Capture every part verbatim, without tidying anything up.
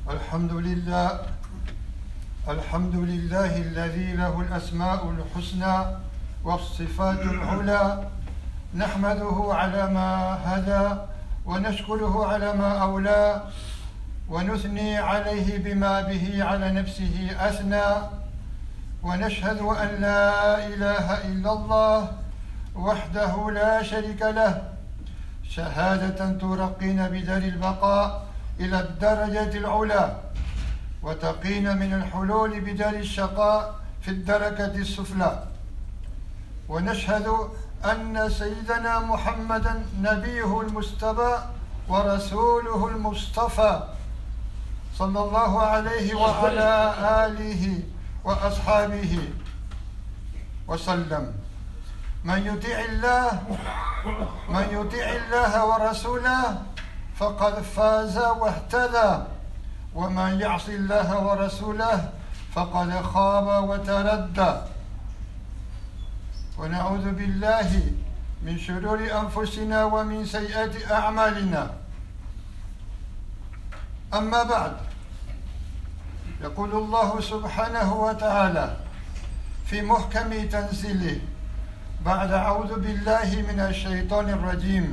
الحمد لله الحمد لله الذي له الأسماء الحسنى والصفات العلى نحمده على ما هدى ونشكره على ما أولى ونثني عليه بما به على نفسه أثنى ونشهد أن لا إله إلا الله وحده لا شريك له شهادة ترقينا بدار البقاء إلى الدرجة العلى وتقينا من الحلول بدار الشقاء في الدركة السفلى ونشهد أن سيدنا محمدا نبيه المجتبى ورسوله المصطفى صلى الله عليه وعلى آله وأصحابه وسلم من يطيع الله من يطيع الله ورسوله فقد فاز واهتدى ومن يعص الله ورسوله فقد خاب وتردى ونعوذ بالله من شرور أنفسنا ومن سيئات أعمالنا أما بعد يقول الله سبحانه وتعالى في محكم تنزيله بعد أعوذ بالله من الشيطان الرجيم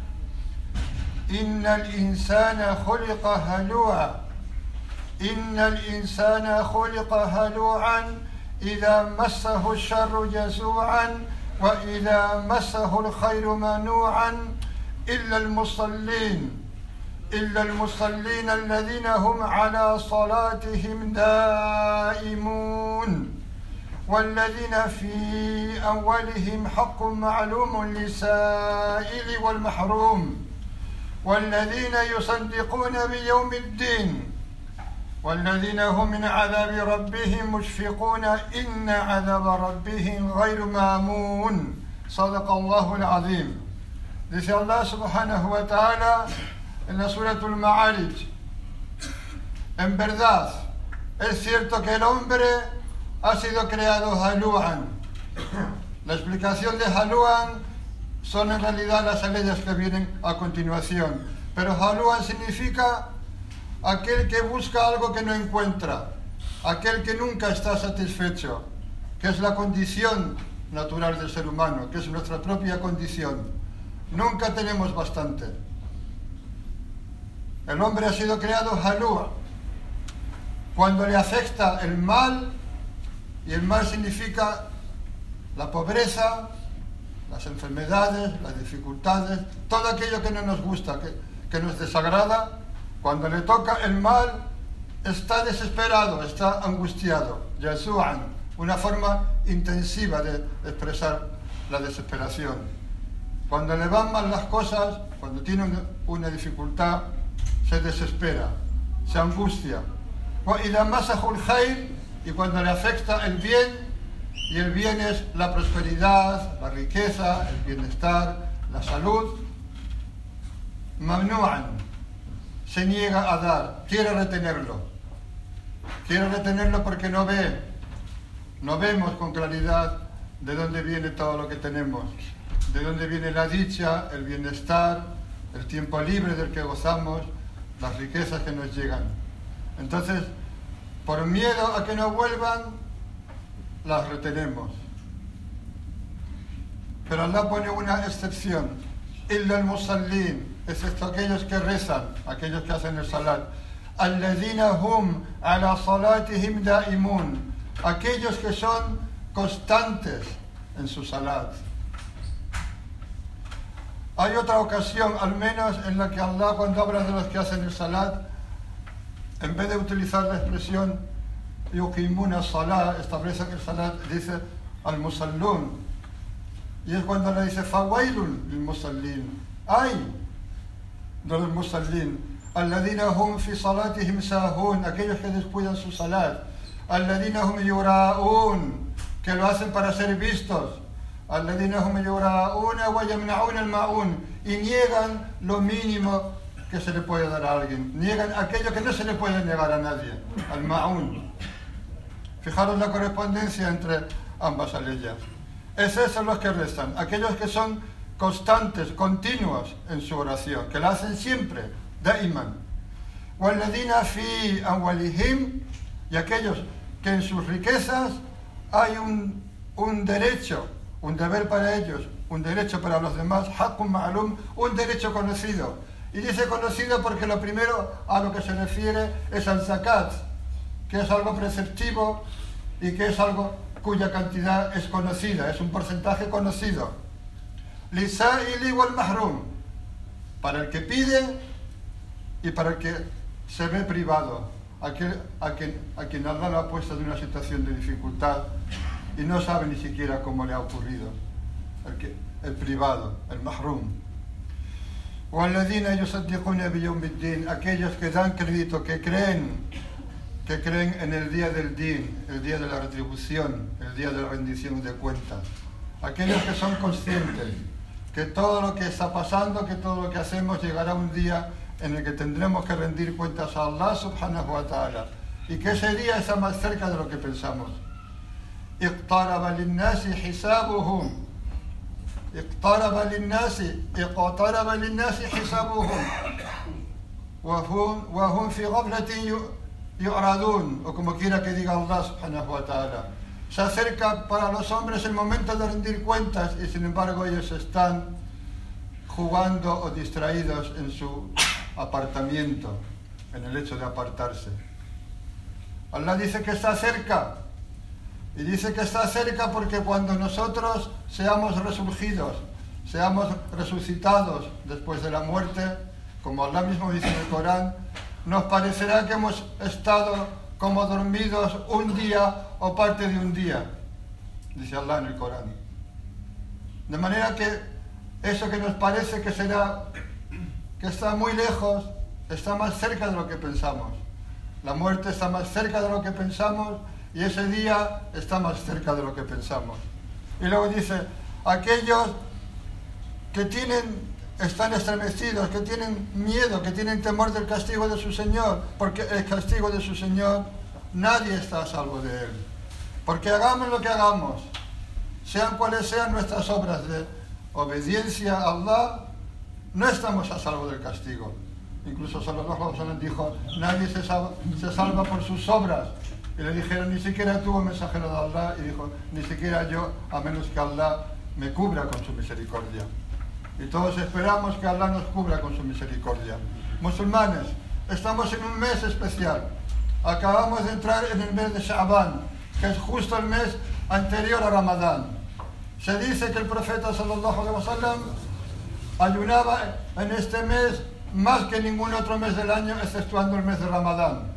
إن الإنسان خلق هلوعا إن الإنسان خلق هلوعا إذا مسه الشر جزوعا وإذا مسه الخير منوعا إلا المصلين إلا المصلين الذين هم على صلاتهم دائمون والذين في أولهم حق معلوم للسائل والمحروم والذين يصدقون بيوم الدين والذين هم من عذاب ربهم مشفقون إن عذاب ربهم غير مامون صدق الله العظيم. Dice Allah subhanahu wa ta'ala en la Suratul Ma'arij: en verdad es cierto que el hombre ha sido creado halu'an. La explicación de halu'an son en realidad las aleyas que vienen a continuación, pero halu'an significa aquel que busca algo que no encuentra, aquel que nunca está satisfecho, que es la condición natural del ser humano, que es nuestra propia condición. Nunca tenemos bastante. El hombre ha sido creado halúa. Cuando le afecta el mal, y el mal significa la pobreza, las enfermedades, las dificultades, todo aquello que no nos gusta, que, que nos desagrada, cuando le toca el mal, está desesperado, está angustiado. Yasu'an, una forma intensiva de expresar la desesperación. Cuando le van mal las cosas, cuando tiene una dificultad, se desespera, se angustia. Y cuando le afecta el bien, y el bien es la prosperidad, la riqueza, el bienestar, la salud, mamnu'an, se niega a dar, quiere retenerlo. Quiere retenerlo porque no ve, no vemos con claridad de dónde viene todo lo que tenemos, de dónde viene la dicha, el bienestar, el tiempo libre del que gozamos, las riquezas que nos llegan. Entonces, por miedo a que no vuelvan, las retenemos. Pero Allah pone una excepción: illa al-musallin, excepto aquellos que rezan, aquellos que hacen el salat. Alladhina hum ala salatihim daimun, aquellos que son constantes en su salat. Hay otra ocasión, al menos, en la que Allah, cuando habla de los que hacen el salat, en vez de utilizar la expresión yuqimuna salat, establece que el salat dice al-musallun. Y es cuando le dice fawailun lil musallin, ay de los musallin, alladhina hum fi salatihim sahun, aquellos que descuidan su salat, alladhina hum yura'un, que lo hacen para ser vistos, alladhina hum yura'una wa yamna'una al-ma'un, y niegan lo mínimo que se le puede dar a alguien, niegan aquello que no se le puede negar a nadie, al-ma'un. Fijaros la correspondencia entre ambas aleyas. Es esos los que rezan, aquellos que son constantes, continuos en su oración, que la hacen siempre, daiman. وَالَّذِينَ فِي أَمْوَالِهِمْ, y aquellos que en sus riquezas hay un, un derecho, un deber para ellos, un derecho para los demás, حَقٌّ مَعْلُومٌ, un derecho conocido. Y dice conocido porque lo primero a lo que se refiere es al zakat, que es algo preceptivo y que es algo cuya cantidad es conocida, es un porcentaje conocido. لِسَائِلِ وَالْمَحْرُومِ, para el que pide y para el que se ve privado, a quien, a quien, a quien Allah lo ha puesto en una situación de dificultad y no sabe ni siquiera cómo le ha ocurrido, el, que, el privado, el mahrum. وَالَّذِينَ يُصَدِّقُونَ بِيَوْمِ الدِّينِ, aquellos que dan crédito, que creen, que creen en el día del din, el día de la retribución, el día de la rendición de cuentas. Aquellos que son conscientes que todo lo que está pasando, que todo lo que hacemos llegará un día en el que tendremos que rendir cuentas a Allah subhanahu wa ta'ala, y que ese día está más cerca de lo que pensamos. اقترب للناس حسابهم اقترب للناس اقترب للناس حسابهم وهم وهم في غفلة يعرضون, o como quiera que diga Allah subhanahu wa ta'ala. Se acerca para los hombres el momento de rendir cuentas y sin embargo ellos están jugando o distraídos en su apartamiento, en el hecho de apartarse. Allah dice que está cerca, y dice que está cerca porque cuando nosotros seamos resurgidos, seamos resucitados después de la muerte, como Allah mismo dice en el Corán, nos parecerá que hemos estado como dormidos un día o parte de un día, dice Allah en el Corán. De manera que eso que nos parece que será, que está muy lejos, está más cerca de lo que pensamos. La muerte está más cerca de lo que pensamos y ese día está más cerca de lo que pensamos. Y luego dice, aquellos que tienen, están estremecidos, que tienen miedo, que tienen temor del castigo de su Señor, porque el castigo de su Señor nadie está a salvo de él. Porque hagamos lo que hagamos, sean cuales sean nuestras obras de obediencia a Allah, no estamos a salvo del castigo. Incluso Sallallahu alaihi wasallam dijo, nadie se salva, se salva por sus obras. Y le dijeron, ni siquiera tú, mensajero de Allah, y dijo, ni siquiera yo, a menos que Allah me cubra con su misericordia. Y todos esperamos que Allah nos cubra con su misericordia. Musulmanes, estamos en un mes especial. Acabamos de entrar en el mes de Sha'ban, que es justo el mes anterior a Ramadán. Se dice que el profeta Sallallahu alaihi wasallam ayunaba en este mes más que ningún otro mes del año, exceptuando el mes de Ramadán.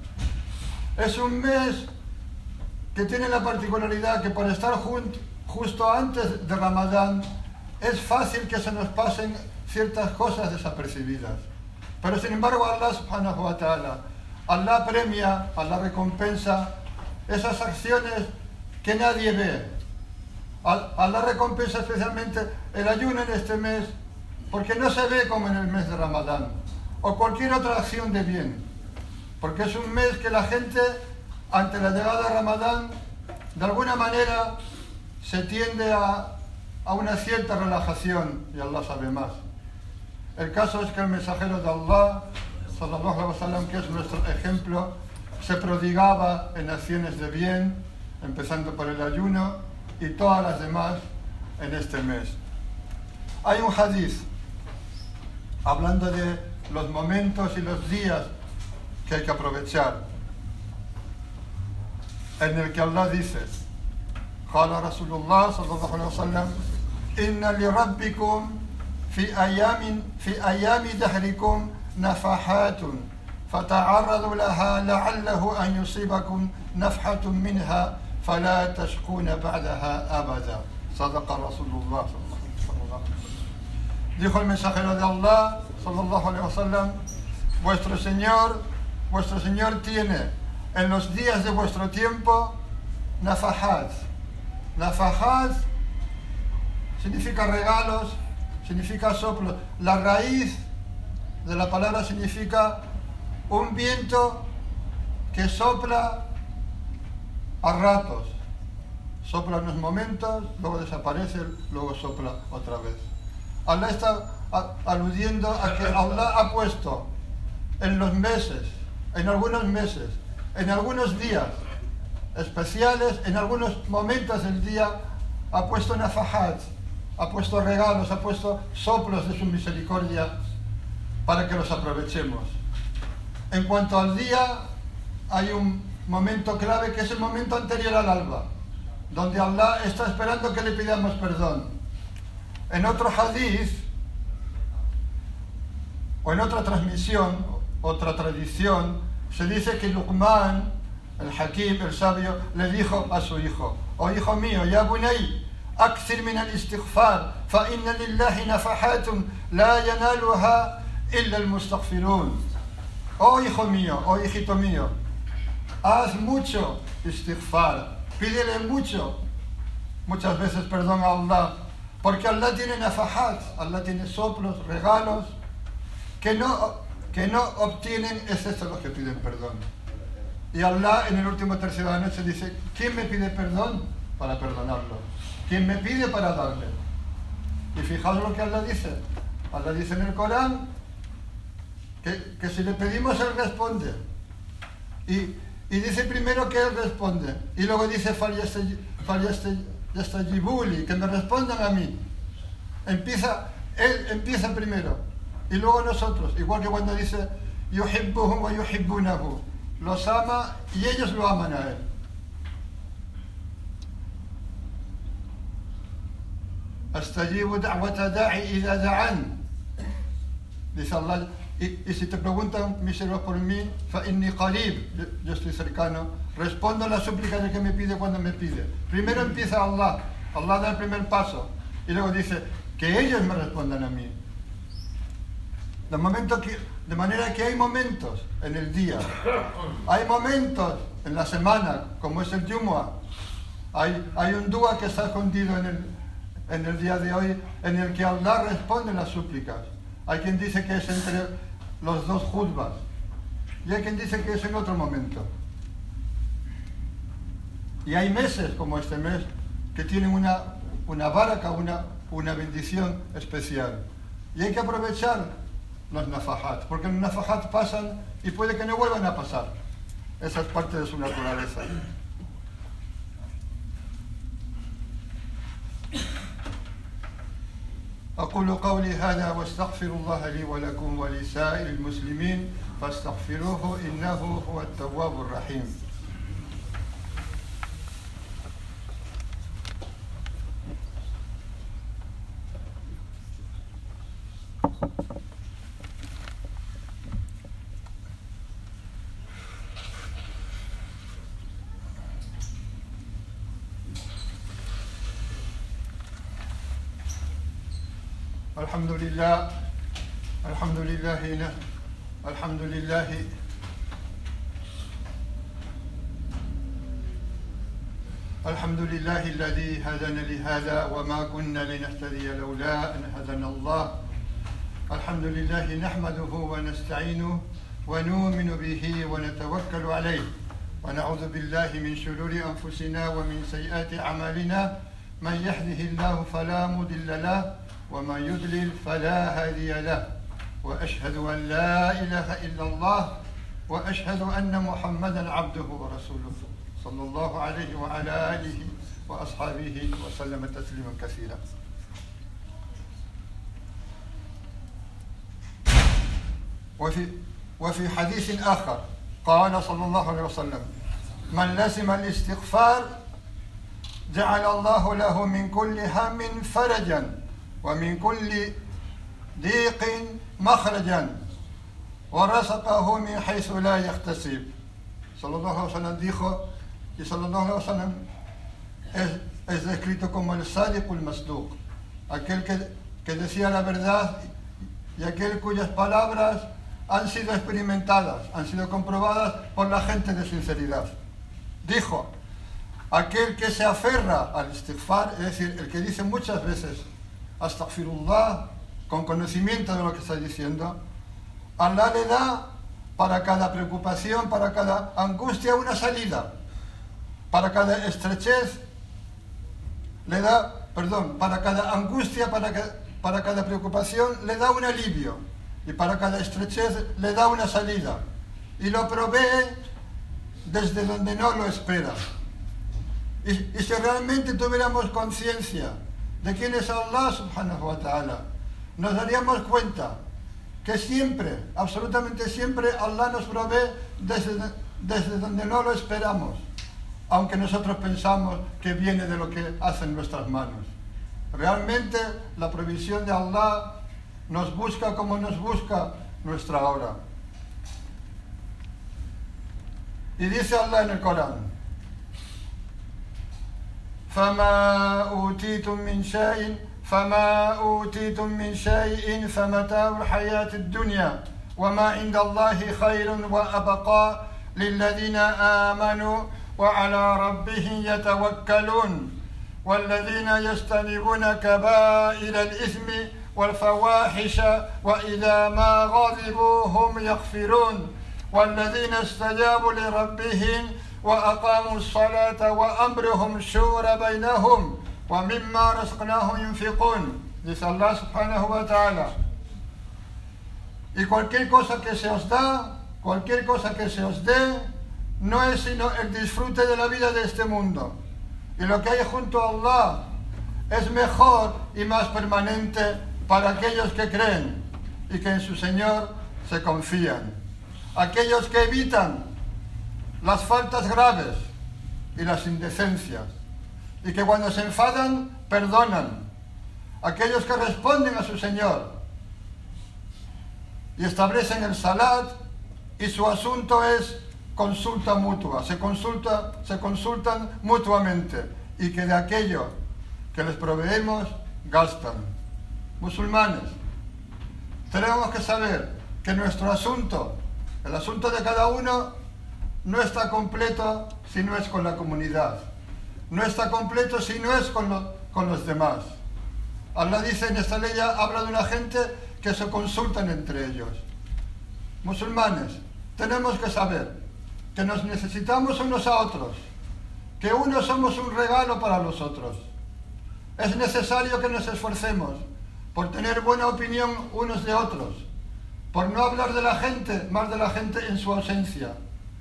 Es un mes que tiene la particularidad que por estar justo antes de Ramadán es fácil que se nos pasen ciertas cosas desapercibidas. Pero sin embargo Allah subhanahu wa ta'ala, Allah premia, Allah recompensa esas acciones que nadie ve. Allah recompensa especialmente el ayuno en este mes porque no se ve como en el mes de Ramadán o cualquier otra acción de bien, porque es un mes que la gente ante la llegada de Ramadán de alguna manera se tiende a, a una cierta relajación y Allah sabe más. El caso es que el mensajero de Allah Sallallahu alaihi wasallam, que es nuestro ejemplo, se prodigaba en acciones de bien, empezando por el ayuno y todas las demás en este mes. Hay un hadith hablando de los momentos y los días que hay que aprovechar, en el que Allah dice, قال رسول الله صلى الله عليه وسلم إن لربكم في أيام في أيام دهركم نفحات فتعرضوا لها لعله أن يصيبكم نفحة منها فلا تشكون بعدها أبدا صدق رسول الله صلى الله عليه وسلم. Dijo el mensajero de Allah sallallahu alaihi wasallam, vuestro Señor, vuestro Señor tiene en los días de vuestro tiempo nafahat. Nafahat significa regalos, significa soplo. La raíz de la palabra significa un viento que sopla a ratos. Sopla unos momentos, luego desaparece, luego sopla otra vez. Allah está aludiendo a que Allah ha puesto en los meses, en algunos meses, en algunos días especiales, en algunos momentos del día, ha puesto nafahat, ha puesto regalos, ha puesto soplos de su misericordia para que los aprovechemos. En cuanto al día, hay un momento clave que es el momento anterior al alba, donde Allah está esperando que le pidamos perdón. En otro hadith, o en otra transmisión, otra tradición, se dice que Luqman, el Hakim, el sabio, le dijo a su hijo: oh hijo mío, ya bunay, akthir min al-istighfar, fa inna lillahi nafahatun la yanaluha illa al-mustaghfirun. Oh hijo mío, oh hijito mío, haz mucho istighfar, pídele mucho, muchas veces perdón a Allah, porque Allah tiene nafahat, Allah tiene soplos, regalos, que no, que no obtienen excepto los que piden perdón. Y Allah en el último tercio de la noche dice: ¿quién me pide perdón? Para perdonarlo. ¿Quién me pide? Para darle. Y fijaos lo que Allah dice. Allah dice en el Corán que, que si le pedimos, Él responde. Y, y dice primero que Él responde. Y luego dice: Falyastajibuli, que me respondan a mí. Empieza, Él empieza primero. Y luego nosotros, igual que cuando dice yuhibbuhum wa yuhibbunahu, los ama y ellos lo aman a Él. Astajibu da'wata da'i idha da'an, dice Allah. Y, y si te preguntan mis siervos por mí, fa inni qarib, yo, yo estoy cercano, respondo a la súplica de que me pide cuando me pide. Primero empieza Allah, Allah da el primer paso, y luego dice que ellos me respondan a mí. De, momento que, de manera que hay momentos en el día, hay momentos en la semana, como es el Jumu'ah, hay, hay un dua que está escondido en el, en el día de hoy, en el que Allah responde las súplicas. Hay quien dice que es entre los dos juzbas, y hay quien dice que es en otro momento. Y hay meses, como este mes, que tienen una, una baraka, una, una bendición especial. Y hay que aprovechar los nafahat, porque los nafahat pasan y puede que no vuelvan a pasar. Esa es parte de su naturaleza. أقول قولي هذا واستغفر الله لي ولكم ولسائر المسلمين فاستغفروه إنه هو التواب الرحيم. الحمد لله الحمد لله الحمد لله الحمد لله الذي هدانا لهذا وما كنا لنهتدي لولا أن هدانا الله. الحمد لله نحمده ونستعينه ونؤمن به ونتوكل عليه ونعوذ بالله من شرور أنفسنا ومن سيئات أعمالنا. من يهده الله فلا مضل له ومن يضلل فلا هادي له وأشهد أن لا إله إلا الله وأشهد أن محمدا عبده ورسوله صلى الله عليه وعلى آله وأصحابه وسلم تسليما كثيرا. وفي وفي حديث آخر قال صلى الله عليه وسلم: من لزم الاستغفار جعل الله له من كل هم فرجا ومن كل ضيق مخرجا ورزقه من حيث لا يحتسب. Sallallahu alaihi wasallam dijo, y sallallahu alaihi wasallam es, es descrito como el sadiqul masduq, aquel que, que decía la verdad y aquel cuyas palabras han sido experimentadas, han sido comprobadas por la gente de sinceridad. Dijo: aquel que se aferra al istighfar, es decir, el que dice muchas veces astaghfirullah con conocimiento de lo que está diciendo, Allah le da para cada preocupación, para cada angustia una salida, para cada estrechez le da, perdón, para cada angustia, para, que, para cada preocupación le da un alivio, y para cada estrechez le da una salida. y lo provee desde donde no lo espera. Y, y si realmente tuviéramos conciencia de quién es Allah subhanahu wa ta'ala, nos daríamos cuenta que siempre, absolutamente siempre, Allah nos provee desde, desde donde no lo esperamos, aunque nosotros pensamos que viene de lo que hacen nuestras manos. Realmente la provisión de Allah nos busca como nos busca nuestra hora. Y dice Allah en el Corán: فَمَا أُوتِيتُم مِّن شَيْءٍ فَمَا أُوتِيتُم مِّن شَيْءٍ فَمَتَاعُ الْحَيَاةِ الدُّنْيَا وَمَا عِندَ اللَّهِ خَيْرٌ وَأَبْقَىٰ لِلَّذِينَ آمَنُوا وَعَلَىٰ رَبِّهِمْ يَتَوَكَّلُونَ والذين يجتنبون كبائر الإثم والفواحش وإذا ما غضبوا هم يغفرون والذين استجابوا لربهم وأقاموا الصلاة وأمرهم شورى بينهم ومما رزقناهم ينفقون. Dice Allah subhanahu wa ta'ala: y cualquier cosa que se os da, cualquier cosa que se os dé, no es sino el disfrute de la vida de este mundo. Y lo que hay junto a Allah es mejor y más permanente para aquellos que creen y que en su Señor se confían. Aquellos que evitan las faltas graves y las indecencias y que cuando se enfadan perdonan. Aquellos que responden a su Señor y establecen el salat, y su asunto es consulta mutua, se, consulta, se consultan mutuamente, y que de aquello que les proveemos gastan. Musulmanes, tenemos que saber que nuestro asunto, el asunto de cada uno, no está completo si no es con la comunidad, no está completo si no es con, lo, con los demás. Allah dice en esta ley, habla de una gente que se consultan entre ellos. Musulmanes, tenemos que saber que nos necesitamos unos a otros, que unos somos un regalo para los otros. Es necesario que nos esforcemos por tener buena opinión unos de otros, por no hablar de la gente, más de la gente en su ausencia.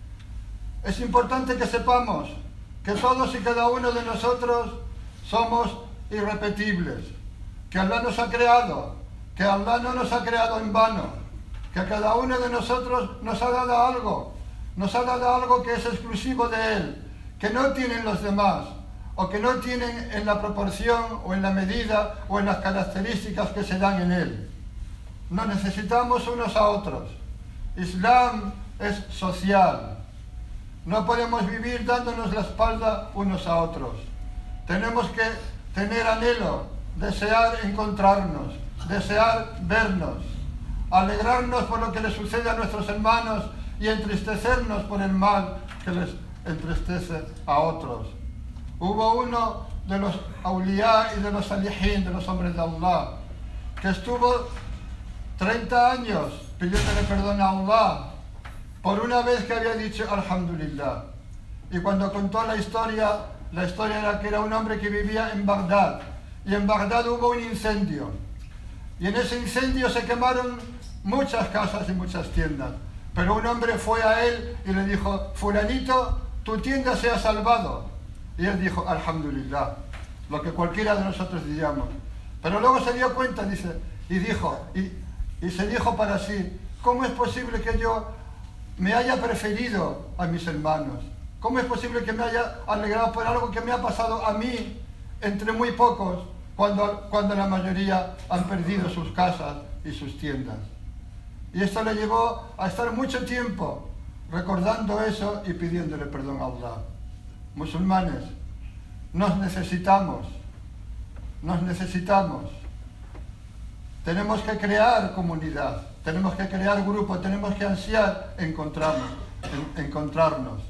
Es importante que sepamos que todos y cada uno de nosotros somos irrepetibles, que Allah nos ha creado, que Allah no nos ha creado en vano, que a cada uno de nosotros nos ha dado algo, nos ha dado algo que es exclusivo de Él, que no tienen los demás, o que no tienen en la proporción o en la medida o en las características que se dan en Él. Nos necesitamos unos a otros. Islam es social. No podemos vivir dándonos la espalda unos a otros. Tenemos que tener anhelo, desear encontrarnos, desear vernos, alegrarnos por lo que les sucede a nuestros hermanos y entristecernos por el mal que les entristece a otros. Hubo uno de los awliya y de los salihin, de los hombres de Allah, que estuvo treinta años pidiéndole perdón a Allah por una vez que había dicho Alhamdulillah. Y cuando contó la historia, la historia era que era un hombre que vivía en Bagdad, y en Bagdad hubo un incendio, y en ese incendio se quemaron muchas casas y muchas tiendas, pero un hombre fue a él y le dijo: fulanito, tu tienda se ha salvado. Y él dijo Alhamdulillah, lo que cualquiera de nosotros diríamos. Pero luego se dio cuenta, dice, y dijo, y, y se dijo para sí: ¿cómo es posible que yo me haya preferido a mis hermanos? ¿Cómo es posible que me haya alegrado por algo que me ha pasado a mí entre muy pocos, cuando, cuando la mayoría han perdido sus casas y sus tiendas? Y esto le llevó a estar mucho tiempo recordando eso y pidiéndole perdón a Allah. Musulmanes, nos necesitamos, nos necesitamos. Tenemos que crear comunidad, tenemos que crear grupo, tenemos que ansiar encontrarnos, en, encontrarnos.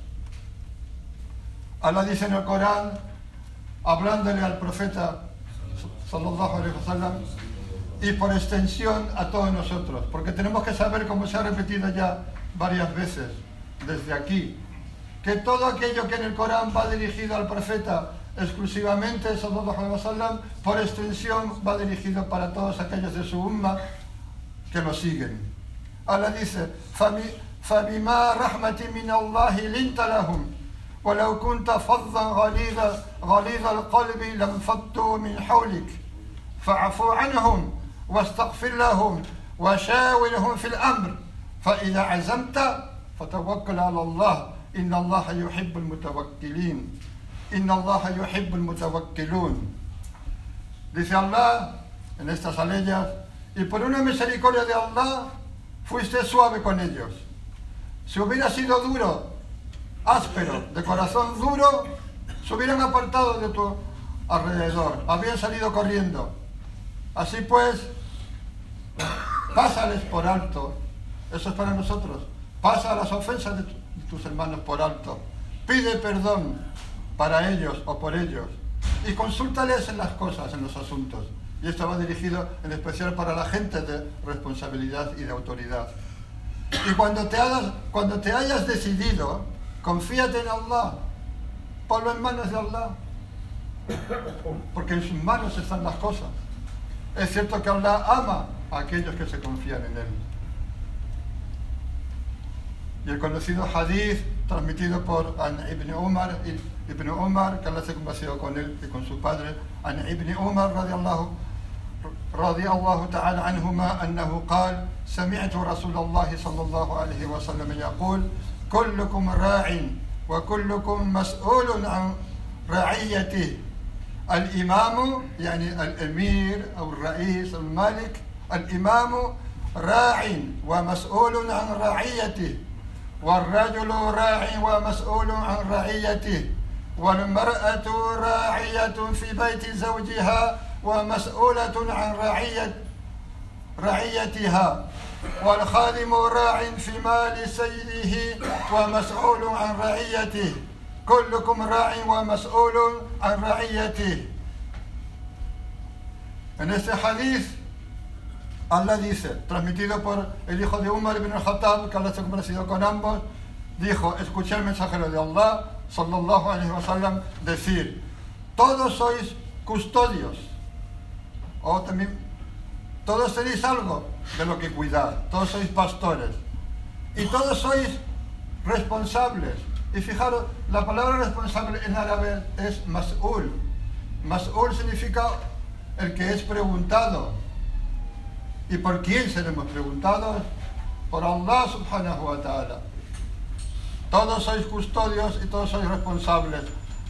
Allah dice en el Corán, hablándole al profeta sallallahu alaihi wasallam, y por extensión a todos nosotros, porque tenemos que saber, como se ha repetido ya varias veces desde aquí, que todo aquello que en el Corán va dirigido al profeta exclusivamente, sallallahu alaihi wasallam, por extensión va dirigido para todos aquellos de su umma que lo siguen. Allah dice: فبما رحمة من الله لنت لهم ولو كنت فظا غليظ غليظ القلب لانفضوا من حولك فاعف عنهم واستغفر لهم وشاورهم في الأمر فإذا عزمت فتوكل على الله إن الله يحب المتوكلين إن الله يحب المتوكلون. Dice Allah en estas aleyas, y por una misericordia de Allah fuiste suave con ellos. Si hubiera sido duro, áspero, de corazón duro, se hubieran apartado de tu alrededor, habrían salido corriendo. Así pues, pásales por alto, eso es para nosotros, pasa las ofensas de, tu, de tus hermanos por alto, pide perdón para ellos o por ellos y consúltales en las cosas, en los asuntos. Y esto va dirigido en especial para la gente de responsabilidad y de autoridad. Y cuando te, hagas, cuando te hayas decidido, confíate en Allah, ponlo en manos de Allah, porque en sus manos están las cosas. Es cierto que Allah ama a aquellos que se confían en Él. Y el conocido hadith transmitido por Ibn Umar, Ibn Umar, que Allah se complació con él y con su padre, an Ibn Umar radiallahu رضي الله تعالى عنهما أنه قال سمعت رسول الله صلى الله عليه وسلم يقول كلكم راع وكلكم مسؤول عن رعيته الإمام يعني الأمير أو الرئيس أو الملك الإمام راع ومسؤول عن رعيته والرجل راع ومسؤول عن رعيته والمرأة راعية في بيت زوجها ومسؤولة عن رعية رعيتها والخادم راع في مال سيده ومسؤول عن رعيته كلكم راع ومسؤول عن رعيته. En este hadith Allah dice, transmitido por el hijo de Umar ibn al-Khattab, que Allah se ha complacido con ambos, dijo, escuché al mensajero de Allah sallallahu alaihi wasallam decir, todos sois custodios, o también todos tenéis algo de lo que cuidar, todos sois pastores y todos sois responsables. Y fijaros, la palabra responsable en árabe es mas'ul. Mas'ul significa el que es preguntado. ¿Y por quién seremos preguntados? Por Allah subhanahu wa ta'ala. Todos sois custodios y todos sois responsables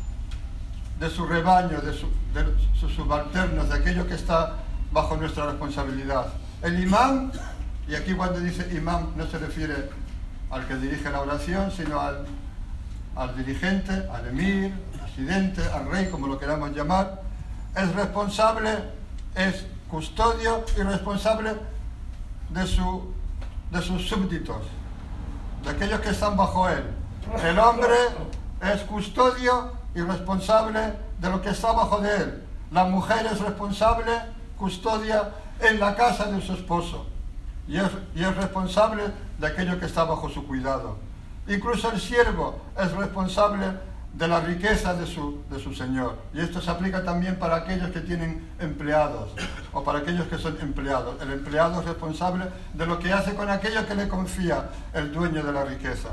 de su rebaño, de, su, de sus subalternos, de aquello que está bajo nuestra responsabilidad. El imán, y aquí cuando dice imán no se refiere al que dirige la oración, sino al, al dirigente, al emir, al presidente, al rey, como lo queramos llamar, es responsable, es custodio y responsable de, su, de sus súbditos, de aquellos que están bajo él. El hombre es custodio y responsable de lo que está bajo de él. La mujer es responsable, custodia en la casa de su esposo y es, y es responsable de aquello que está bajo su cuidado. Incluso el siervo es responsable de la riqueza de su, de su señor. Y esto se aplica también para aquellos que tienen empleados o para aquellos que son empleados. El empleado es responsable de lo que hace con aquello que le confía el dueño de la riqueza.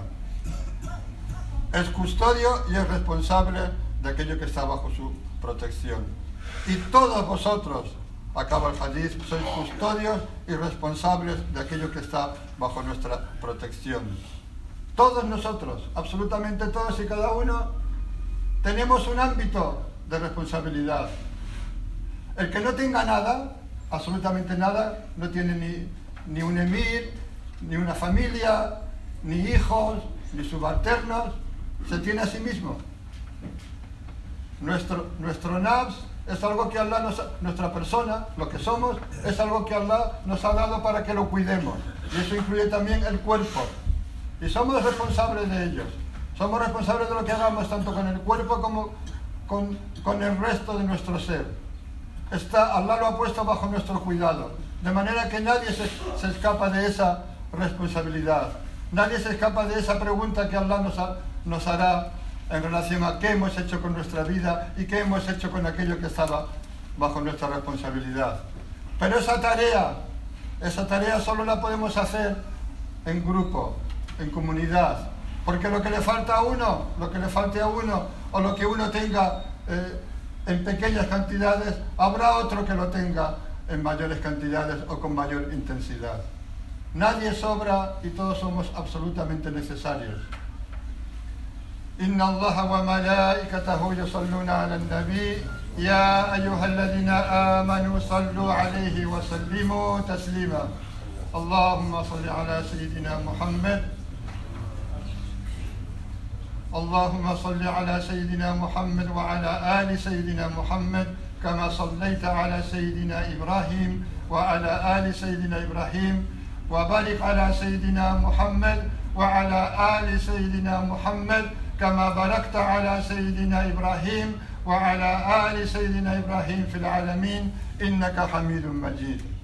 Es custodio y es responsable de aquello que está bajo su protección. Y todos vosotros, acaba el hadith, sois custodios y responsables de aquello que está bajo nuestra protección. Todos nosotros, absolutamente todos y cada uno, tenemos un ámbito de responsabilidad. El que no tenga nada, absolutamente nada, no tiene ni, ni un emir, ni una familia, ni hijos, ni subalternos, se tiene a sí mismo. Nuestro, nuestro nafs es algo que Allah nos, nuestra persona, lo que somos, es algo que Allah nos ha dado para que lo cuidemos. Y eso incluye también el cuerpo. Y somos responsables de ellos. Somos responsables de lo que hagamos tanto con el cuerpo como con, con el resto de nuestro ser. Está, Allah lo ha puesto bajo nuestro cuidado. De manera que nadie se, se escapa de esa responsabilidad. Nadie se escapa de esa pregunta que Allah nos, ha, nos hará en relación a qué hemos hecho con nuestra vida y qué hemos hecho con aquello que estaba bajo nuestra responsabilidad. Pero esa tarea, esa tarea solo la podemos hacer en grupo. en comunidad. Porque lo que le falta a uno, lo que le falte a uno, o lo que uno tenga eh, en pequeñas cantidades, habrá otro que lo tenga en mayores cantidades o con mayor intensidad. Nadie sobra y todos somos absolutamente necesarios. Inna Allaha wa malaikatahu yusalluna ala an-nabi ya ayyuhalladhina amanu sallu alayhi wa sallimu taslima. Allahumma salli ala sayyidina Muhammad. اللهم صل على سيدنا محمد وعلى آل سيدنا محمد كما صليت على سيدنا إبراهيم وعلى آل سيدنا إبراهيم وبارك على سيدنا محمد وعلى آل سيدنا محمد كما باركت على سيدنا إبراهيم وعلى آل سيدنا إبراهيم في العالمين إنك حميد مجيد.